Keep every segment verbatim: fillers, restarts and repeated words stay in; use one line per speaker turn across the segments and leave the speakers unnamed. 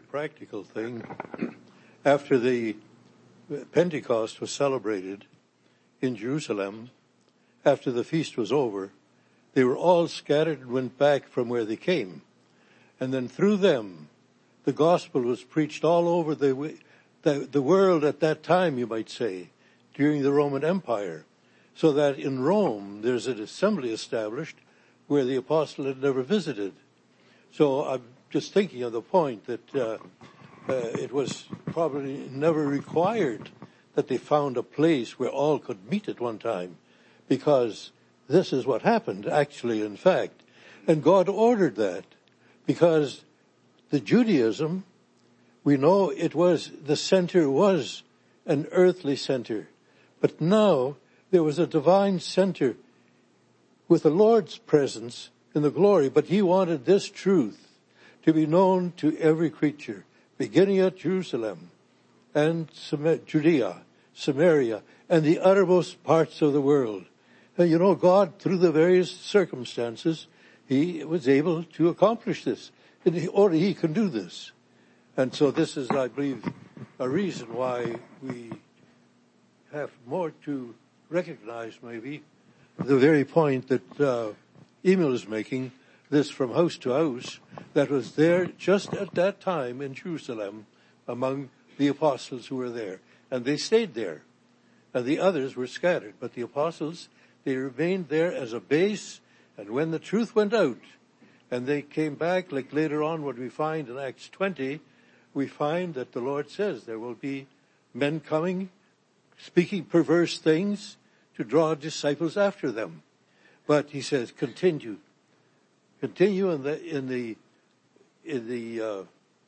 practical thing. After the Pentecost was celebrated in Jerusalem, after the feast was over, they were all scattered and went back from where they came. And then through them, the gospel was preached all over the, the, the world at that time, you might say, during the Roman Empire. So that in Rome, there's an assembly established where the apostle had never visited. So I'm just thinking of the point that uh, uh, it was probably never required that they found a place where all could meet at one time, because this is what happened, actually, in fact. And God ordered that, because the Judaism, we know it was, the center was an earthly center. But now there was a divine center with the Lord's presence in the glory. But he wanted this truth to be known to every creature, beginning at Jerusalem and Judea, Samaria, and the uttermost parts of the world. And you know, God, through the various circumstances, he was able to accomplish this. And he, only he can do this. And so this is, I believe, a reason why we have more to recognize, maybe, the very point that uh, Emil is making, this from house to house, that was there just at that time in Jerusalem among the apostles who were there. And they stayed there. And the others were scattered. But the apostles, they remained there as a base. And when the truth went out, and they came back, like later on what we find in Acts twenty, we find that the Lord says there will be men coming, speaking perverse things to draw disciples after them. But he says, continue. Continue in the, in the, in the, uh,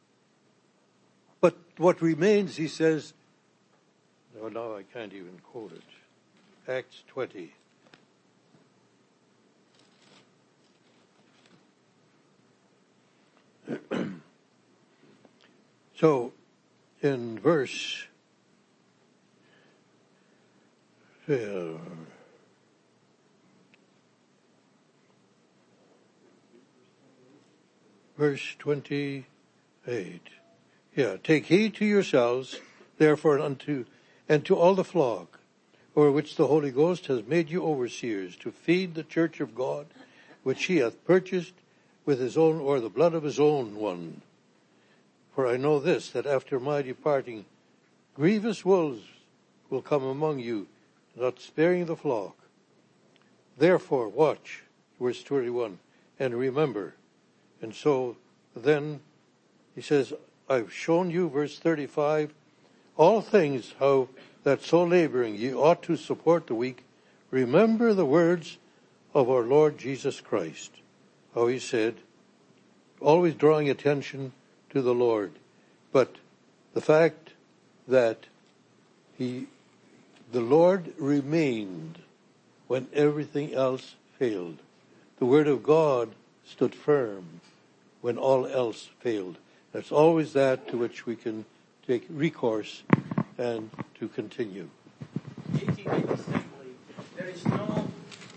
but what remains, he says, no, no, I can't even quote it. Acts twenty. So, in verse, uh, verse twenty-eight, yeah, take heed to yourselves, therefore, unto, and to all the flock, over which the Holy Ghost has made you overseers, to feed the church of God, which he hath purchased with his own, or the blood of his own one. For I know this, that after my departing, grievous wolves will come among you, not sparing the flock. Therefore, watch, verse twenty-one, and remember. And so then he says, I've shown you, verse thirty-five, all things, how that so laboring ye ought to support the weak. Remember the words of our Lord Jesus Christ, how he said, always drawing attention to the Lord. But the fact that he, the Lord remained when everything else failed. The word of God stood firm when all else failed. That's always that to which we can take recourse and to continue.
There is no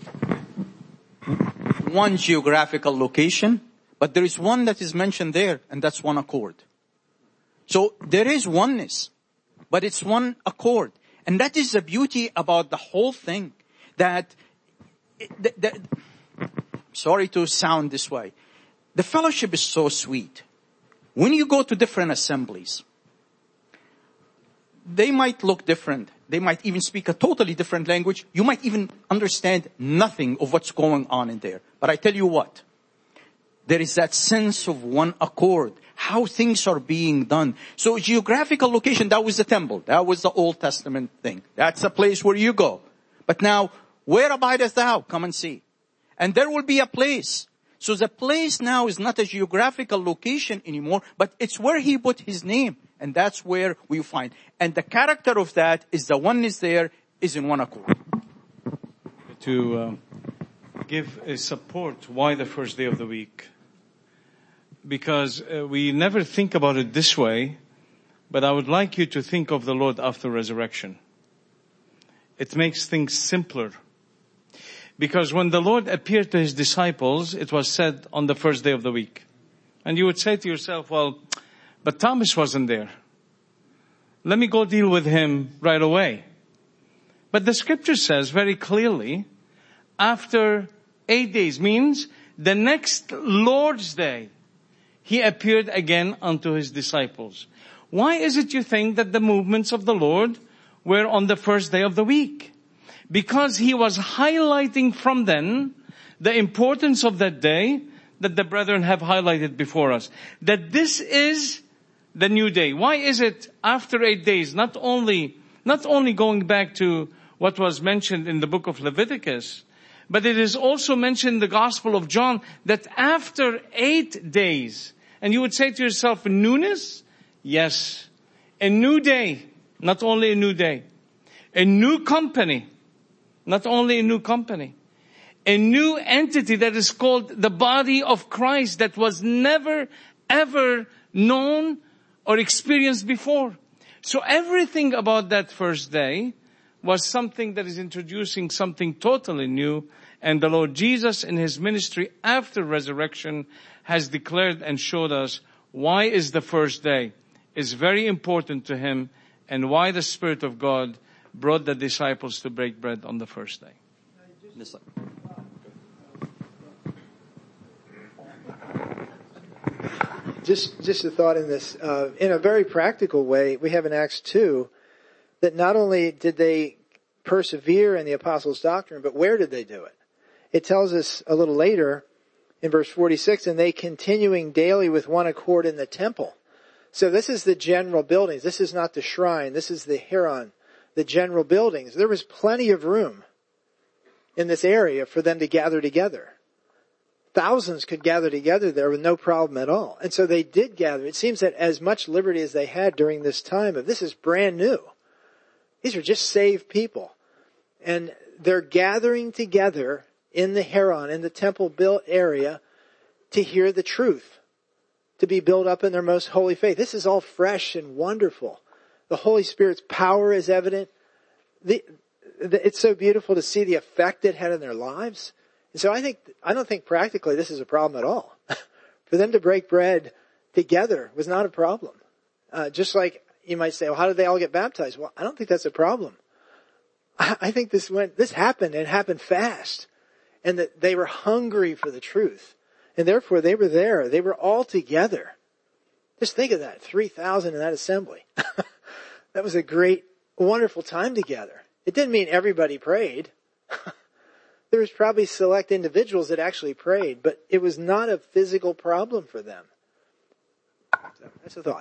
one geographical location, but there is one that is mentioned there, and that's one accord. So there is oneness, but it's one accord. And that is the beauty about the whole thing, that, the, the, sorry to sound this way, the fellowship is so sweet. When you go to different assemblies, they might look different. They might even speak a totally different language. You might even understand nothing of what's going on in there. But I tell you what, there is that sense of one accord, how things are being done. So geographical location, that was the temple. That was the Old Testament thing. That's the place where you go. But now, where abidest thou? Come and see. And there will be a place. So the place now is not a geographical location anymore, but it's where he put his name. And that's where we find. And the character of that is the oneness there is in one accord.
To uh, give a support, why the first day of the week? Because uh, we never think about it this way, but I would like you to think of the Lord after resurrection. It makes things simpler. Because when the Lord appeared to his disciples, it was said on the first day of the week. And you would say to yourself, well, But Thomas wasn't there. Let me go deal with him right away. But the scripture says very clearly, after eight days, means the next Lord's Day, he appeared again unto his disciples. Why is it you think that the movements of the Lord were on the first day of the week? Because he was highlighting from then the importance of that day that the brethren have highlighted before us. That this is the new day. Why is it after eight days? Not only, not only going back to what was mentioned in the book of Leviticus, but it is also mentioned in the Gospel of John that after eight days, and you would say to yourself, newness? Yes. A new day. Not only a new day. A new company. Not only a new company. A new entity that is called the body of Christ that was never, ever known or experienced before. So everything about that first day was something that is introducing something totally new. And the Lord Jesus in his ministry after resurrection has declared and showed us why is the first day is very important to him and why the Spirit of God brought the disciples to break bread on the first day.
Just, just a thought in this. Uh, in a very practical way, we have in Acts two that not only did they persevere in the apostles' doctrine, but where did they do it? It tells us a little later in verse forty-six, and they continuing daily with one accord in the temple. So this is the general buildings. This is not the shrine. This is the Heron, the general buildings. There was plenty of room in this area for them to gather together. Thousands could gather together there with no problem at all. And so they did gather. It seems that as much liberty as they had during this time of this is brand new. These are just saved people. And they're gathering together in the Heron, in the temple built area, to hear the truth, to be built up in their most holy faith. This is all fresh and wonderful. The Holy Spirit's power is evident. The, the, it's so beautiful to see the effect it had in their lives. And so I think, I don't think practically this is a problem at all. For them to break bread together was not a problem. Uh, just like you might say, well, how did they all get baptized? Well, I don't think that's a problem. I, I think this went, this happened and it happened fast. And that they were hungry for the truth. And therefore they were there. They were all together. Just think of that. three thousand in that assembly. That was a great, wonderful time together. It didn't mean everybody prayed. There was probably select individuals that actually prayed, but it was not a physical problem for them. So that's a thought.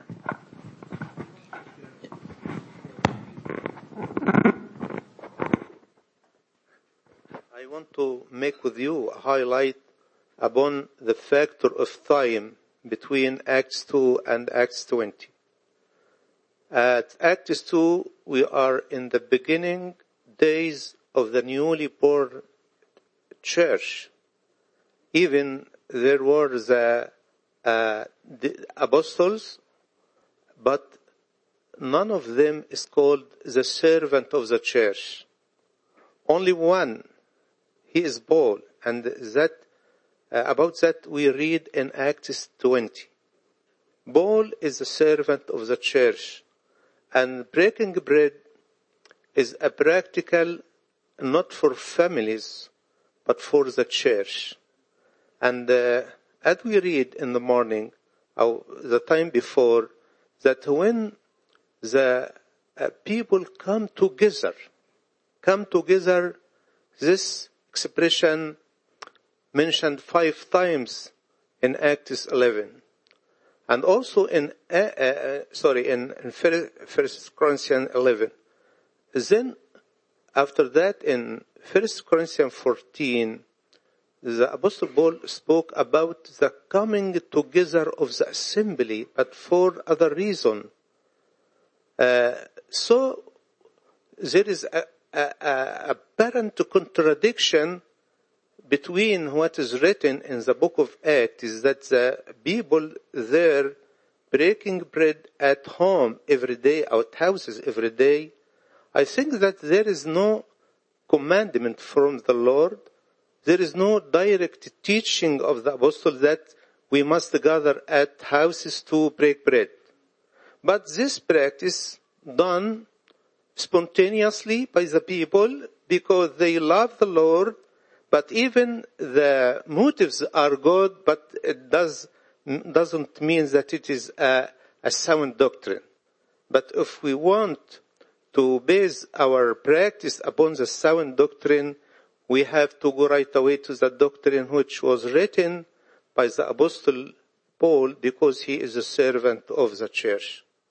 I want to make with you a highlight upon the factor of time between Acts two and Acts twenty. At Acts two, we are in the beginning days of the newly born church. Even there were the, uh, the apostles, but none of them is called the servant of the church. Only one. He is Paul, and that uh, about that we read in Acts twenty. Paul is the servant of the church, and breaking bread is a practical, not for families, but for the church. And uh, as we read in the morning, uh, the time before, that when the uh, people come together, come together, this expression mentioned five times in Acts eleven, and also in uh, uh, sorry in, in First Corinthians eleven. Then after that in First Corinthians fourteen, the Apostle Paul spoke about the coming together of the assembly, but for other reason. Uh, so there is a A, a apparent contradiction between what is written in the book of Acts, is that the people there breaking bread at home every day, out houses every day. I think that there is no commandment from the Lord. There is no direct teaching of the apostle that we must gather at houses to break bread. But this practice done spontaneously by the people because they love the Lord, but even the motives are good, but it does, doesn't mean that it is a, a sound doctrine. But if we want to base our practice upon the sound doctrine, we have to go right away to the doctrine which was written by the Apostle Paul, because he is a servant of the church.